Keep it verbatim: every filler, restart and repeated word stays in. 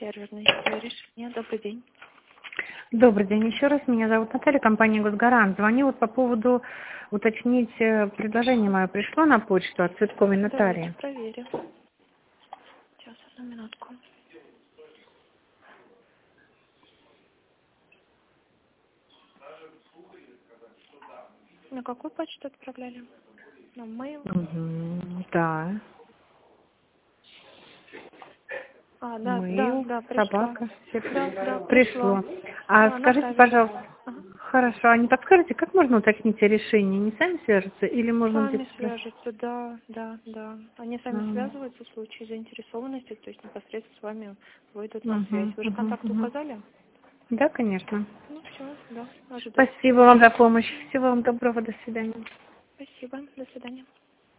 серверное решение. Добрый день. Добрый день еще раз. Меня зовут Наталья, компания «Госгарант». Звоню вот по поводу уточнить э, предложение мое пришло на почту от Цветковой Натальи. Давайте проверим. Сейчас, одну минутку. На какую почту отправляли? На mail? Угу, да. А, да, Mail, да, да, пришло. собака. Да, да, Пришло. пришло. А Да, скажите, направили. пожалуйста, Ага. хорошо, а не подскажете, как можно уточнить решение? Не сами свяжутся или можно Сами где-то спросить? свяжутся, да, да, да. Они сами Мгм. связываются в случае заинтересованности, то есть непосредственно с вами выйдут на связь. Мгм, Вы же мгм, контакты мгм. указали? Да, конечно. Ну все, да, ожидайте. Спасибо вам за помощь. Всего вам доброго. До свидания. Спасибо, до свидания.